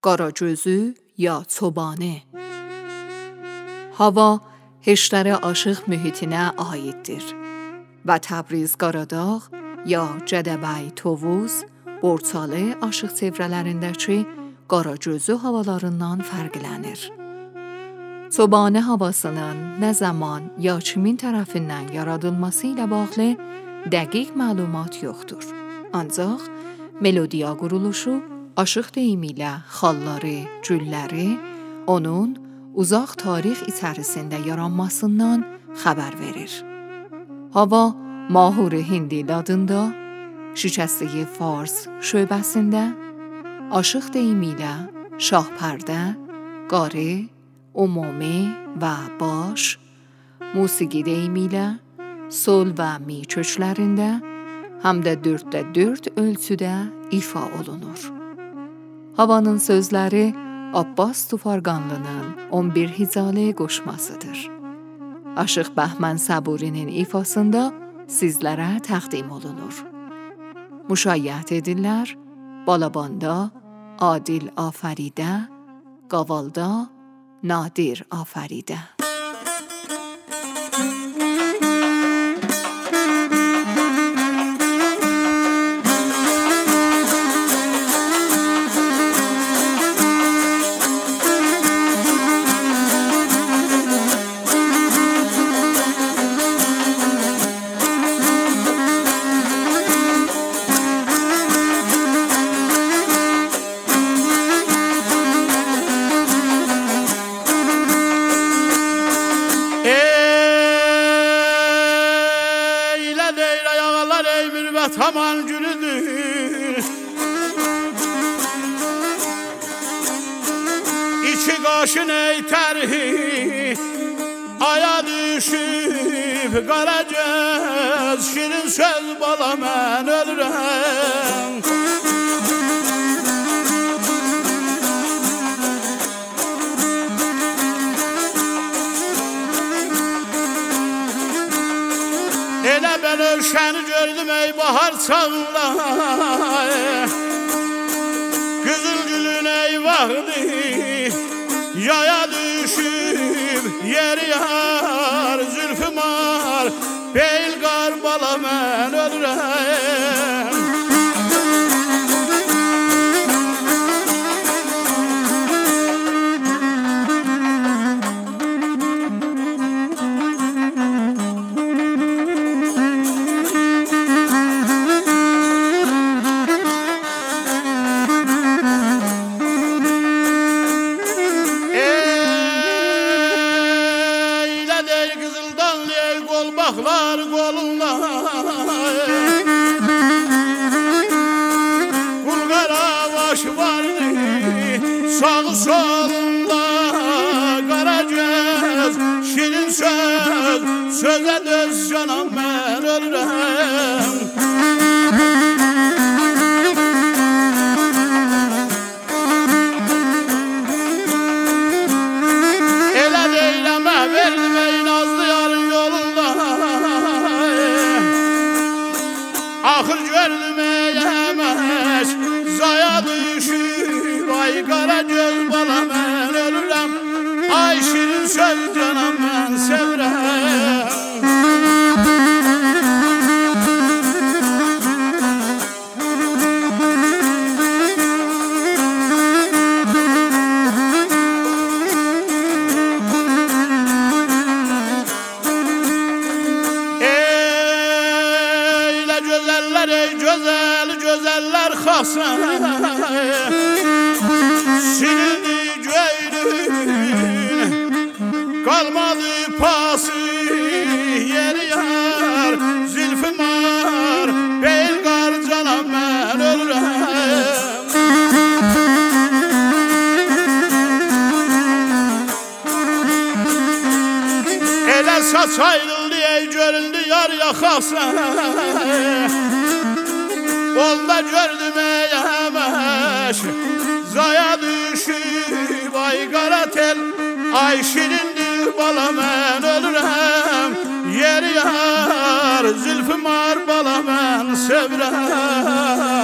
Qaragözü ya Çobanı. Hava heştər aşıq mühitinə aiddir və Təbriz Qaradağ ya Cədəbəy Tovuz, Borçalı aşıq çevrələrindəki Qaragözü havalarından fərqlənir. Çobanı havasının nə zaman ya kimin tərəfindən yaradılması ilə bağlı dəqiq məlumat yoxdur. Ancaq melodiya quruluşu, aşıq deyimi ilə xalları, gülləri onun uzaq tarix içərisində yaranmasından xəbər verir. Hava Mahur-i Hindil adında şikəstəyi Fars şöbəsində aşıq deyimi ilə Şahpərdə, Qari, Umumi və Baş, musiqi deyimi ilə sol və mi köklərində həm də 4/4 ölçüdə ifa olunur. Havanın sözləri Abbas Tufarqanlının 11 Hicalə qoşmasıdır. Aşıq Bəhmən Səburinin ifasında sizlərə təqdim olunur. Müşayiət edirlər Balabanda Adil Afəridə, Qavalda Nadir Afəridə. Aman günüdür, İçi qaşın eytəri aya düşüb Qaragöz, şirin söz bala mən ölürəm. Elə ben ölşəni gördüm ey bahar çağında, Qızıl gülün eyvahdı, yaya düşüb yeri yar, zülfüm ar, beyl qar bala mən ölürəm. Baxlar qolunda Qulqara baş vardı sağı solunda, Qaragöz şirin söz, sözə döz canam mən ölürəm. Elə deyləmə verdim ey nazlı yarın yolunda, Axır gördüm eyləmək zaya düşüb, ay Qaragöz bala mən ölürəm, ay şirin söz canam mən sevirəm. Gözəller xasan silindi göydün, qalmadı pası yeri yar, zülfüm ar, beyl qar canam mən ölürəm. Elə saç ayrıldı ey göründü yar yaxasan, Onda gördüm eyləmək zaya düşüb, ay qara tel, ay şirindir bala mən ölürəm. Yeri yar, zülfüm ar bala mən sevirəm.